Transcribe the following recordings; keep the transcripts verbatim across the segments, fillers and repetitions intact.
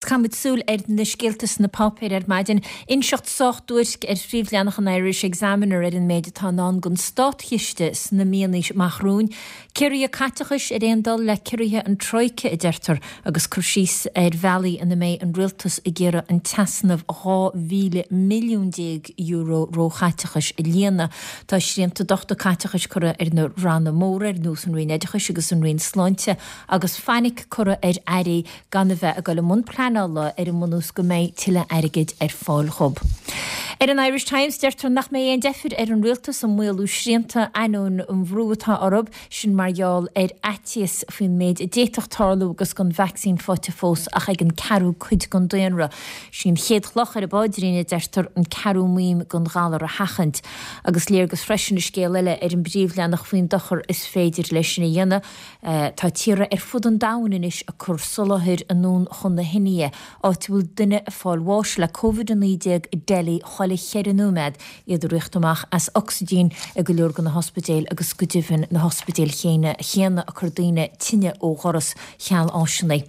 chamid súl ar na scéaltas na papéir ar maidin inseocht socht dúirc ar phríomhleannach an Irish Examiner ar an méid tá ná gon státhiiste na míonis machrún, Ciria catachas ar éondal le cirithe an troike i deirtar agus cruisís ar Valley in na mé an rialtas i ggéire an tasnamh dhá mhíle milliún déag euro ró catachas i líana. Tá sríanta dochta catachas cura ar na ranna móra ar nús an rion edachas agus an rion sláinte agus fannic cura ar airí gan na bheith a go le mún planála ar an mnús go méid tiile airgid ar fáil chob. Ar an Irish Times deirtar nach mé an defir ar an rialtas an mhuiilú sríanta anún an bhrúatá orb sin margheall ar aitias faoin méid déachtarlú agus gon vaccín fáte fós ach ag an carú chuid gon daonra. Sin chéad chloch ar a báidríine deirtar an carú mím gon gálar a hachant agus léargus freisin na scéal eile ar an bríomhleannach faoin dochar is féidir leis na dhéana. Tá tíre ar fud an dahanan is a chur solathir anún chun na hinine áit bhfuil duine a fáil bháis le COVID nineteen i Delhi chola chéir nóméad iad riachtamach as oxygén a go leor gan na hospidéal agus go dtíobhann na hospidéal chéine chéanna a chur daoine tinne ó choras cheall áisinaí.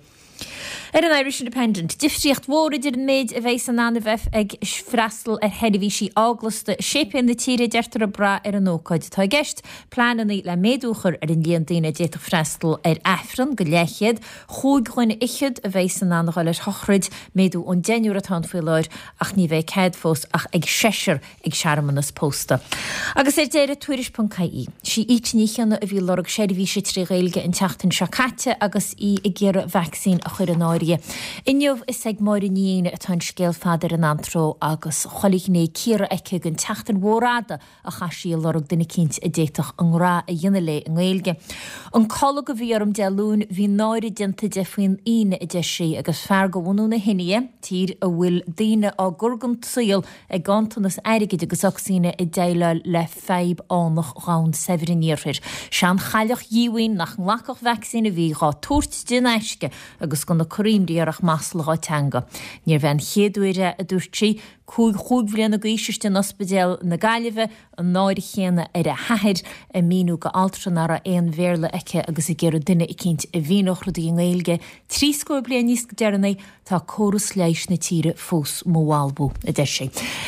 Ar an Irish Independent, difríocht mhór idir an méid a bheits an anna bheith ag freastal ar headhísí áglasta sépéan na tíre deirtar a bra ar an ócaid. Tá gceist plánaí le méadúchar ar an líon daoine déach freastal ar Efran go lechiad, chúig chuine ichiad a bheits an anna gáil ar thochrid méadú ón déanúr atá foiáir ach ní bheith céad fós ach ag seisir ag seaarmanas pósta. Agus ar déire tuairis pon caí. Si ít níchanna a bhí lorg séadhísí trí réilge in teachtain seacate agus í i ggéire vaccín a chuir an áirí. Inniuh is ag mór níine atá scéal fadar an antró agus choligné círa eice gon teachtain mhórada a chaisií lorg duna cinint a déach an rá a dhéine le an ghilge. An chola go bhí orm dealún hí náiri dinta de faoin ine i de sé agus fear go bhhanú na hinine, tír a bhfuil daine á gurgan saoil ag gantanas airigid agus oxíine i déile le feib ánach rán severiníir. Sean chailech díhain nach an lacach vaccín a bhí gá tuairt dinéisce agus gon na choríimdíarach maslaá teanga. Níor bhean chéadúire a dúirtí cúig chúig bhliain na gaiisiiste na ospidéal na Gaillimhe an náir chéana ar a hathir a míú go altranara éon bhéirle eice agus i ggéir duine i cinint a bhíoch rudí an ghilge. Trí scóir bliain níos go dearna tá córas leis na tíre fós móhálbú a de sé.